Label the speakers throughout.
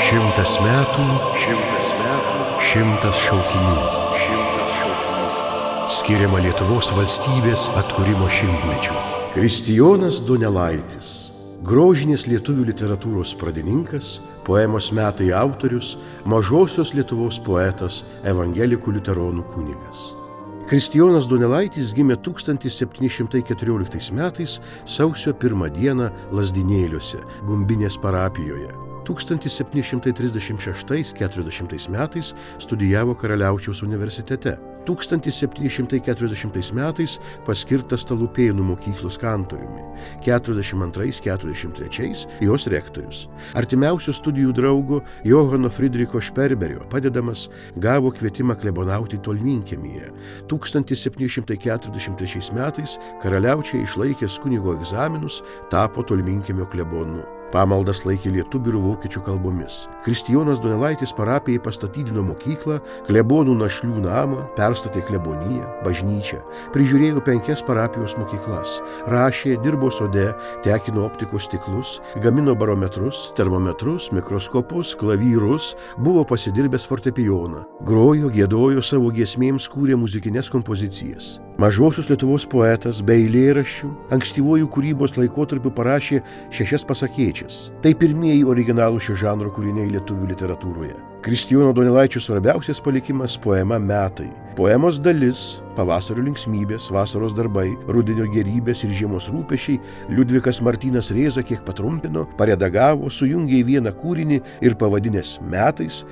Speaker 1: 100 metų, 100 šaukinių. Skiriama Lietuvos valstybės atkūrimo 100-mečiui. Kristijonas Donelaitis, grožinės lietuvių literatūros pradininkas, poemos Metai autorius, mažosios Lietuvos poetas, evangelikų liuteronų kunigas. Kristijonas Donelaitis gimė 1714 metais sausio 1 dieną Lazdynėliuose, Gumbinės parapijoje. 1736–40 metais studijavo Karaliaučiaus universitete. 1740 metais paskirtas Talupėnų mokyklos kantoriumi. 42–43 jos rektorius. Artimiausių studijų draugo Johano Friedricho Šperberio padedamas gavo kvietimą klebonauti Tolminkiemyje. 1743 metais Karaliaučiuje išlaikęs kunigo egzaminus tapo Tolminkiemio klebonu. Pamaldas laikė lietuvių ir vokiečių kalbomis. Kristijonas Donelaitis parapijai pastatydino mokyklą, klebonų našlių namą, perstatė kleboniją, bažnyčią, prižiūrėjo 5 parapijos mokyklas, rašė, dirbo sode, tekino optikos stiklus, gamino barometrus, termometrus, mikroskopus, klavyrus, buvo pasidirbęs fortepijoną, grojo, giedojo savo giesmėms, kūrė muzikines kompozicijas. Mažosios Lietuvos poetas be eilėraščių ankstyvuoju kūrybos laikotarpiu parašė 6 pasakėčias. Tai pirmieji originalų šio žanro kūriniai lietuvių literatūroje. Kristijono Donelaičio svarbiausias palikimas poema Metai. Poemos dalis – pavasario linksmybės, vasaros darbai, rudenio gėrybės ir žiemos rūpesčiai – Liudvikas Martynas Rėza kiek patrumpino, paredagavo, sujungė į vieną kūrinį ir pavadinęs Metais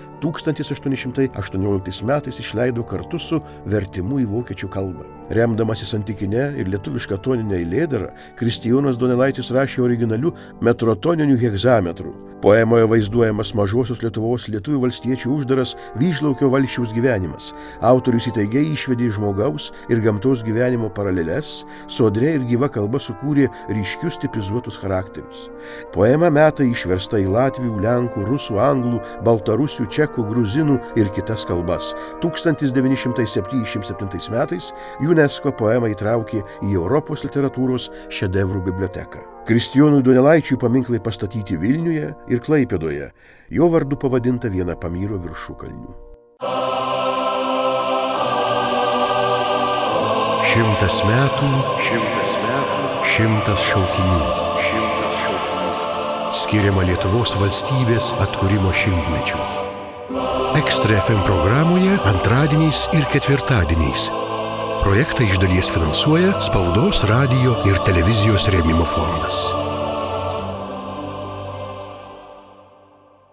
Speaker 1: 1818 metais išleido kartu su vertimu į vokiečių kalbą. Remdamasis antikinę ir lietuvišką toninę eilėdarą, Kristijonas Donelaitis rašė originaliu metrotoniniu hegzametru. Poemoje vaizduojamas mažosios Lietuvos lietuvių valstiečių uždaras Vyžlaukio valsčiaus gyvenimas. Autorius įtaigiai išvedė žmogaus ir gamtos gyvenimo paraleles, sodria ir gyva kalba sukūrė ryškius tipizuotus charakterius. Poema Metai išversta į latvių, lenkų, rusų, anglų, baltarusių, čekų, gruzinų ir kitas kalbas. 1977 metais UNESCO poemą įtraukė į Europos literatūros šedevrų biblioteką. Kristijonui Donelaičiui paminklai pastatyti Vilniuje ir Klaipėdoje. Jo vardu pavadinta viena Pamyro viršukalnių. 100 metų, 100 šaukinių. Skiriama Lietuvos valstybės atkūrimo 100-mečiui. Ekstra FM programoje antradieniais ir ketvirtadieniais. Projektą iš dalies finansuoja Spaudos, radijo ir televizijos rėmimo fondas.